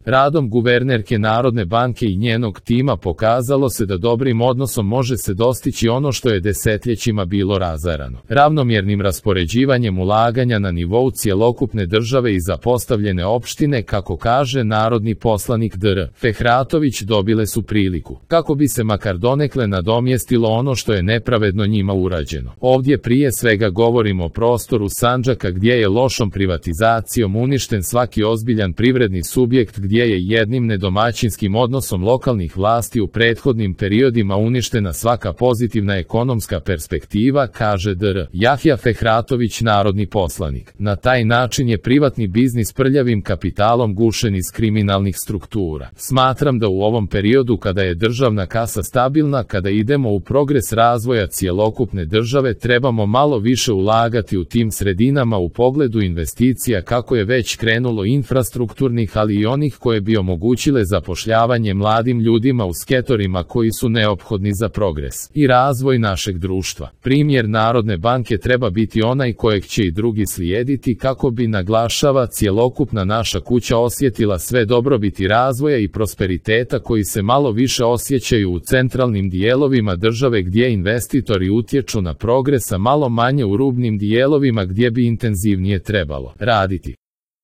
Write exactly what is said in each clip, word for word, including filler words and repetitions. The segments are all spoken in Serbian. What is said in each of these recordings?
Radom guvernerke Narodne banke i njenog tima pokazalo se da dobrim odnosom može se dostići ono što je desetljećima bilo razarano. Ravnomjernim raspoređivanjem ulaganja na nivou cjelokupne države i zapostavljene opštine, kako kaže narodni poslanik D R Fehratović, dobile su priliku, kako bi se makar donekle nadomjestilo ono što je nepravedno njima urađeno. Ovdje prije svega govorimo o prostoru Sandžaka gdje je lošom privatizacijom uništen svaki ozbiljan privredni subjekt, gdje je jednim nedomaćinskim odnosom lokalnih vlasti u prethodnim periodima uništena svaka pozitivna ekonomska perspektiva, kaže D R Jahja Fehratović, narodni poslanik. Na taj način je privatni biznis prljavim kapitalom gušen iz kriminalnih struktura. Smatram da u ovom periodu kada je državna kasa stabilna, kada idemo u progres razvoja cjelokupne države, trebamo malo više ulagati u tim sredinama u pogledu investicija, kako je već krenulo infrastrukturnih, ali i onih koje bi omogućile zapošljavanje mladim ljudima u sektorima koji su neophodni za progres i razvoj našeg društva. Primjer Narodne banke treba biti onaj kojeg će i drugi slijediti, kako bi, naglašava, cjelokupna naša kuća osjetila sve dobrobiti razvoja i prosperiteta koji se malo više osjećaju u centralnim dijelovima države gdje investitori utječu na progres, a malo manje u rubnim dijelovima gdje bi intenzivnije trebalo raditi.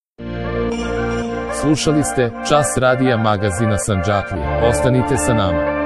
Slušali ste Čas radija magazina Sandžaklija. Ostanite sa nama.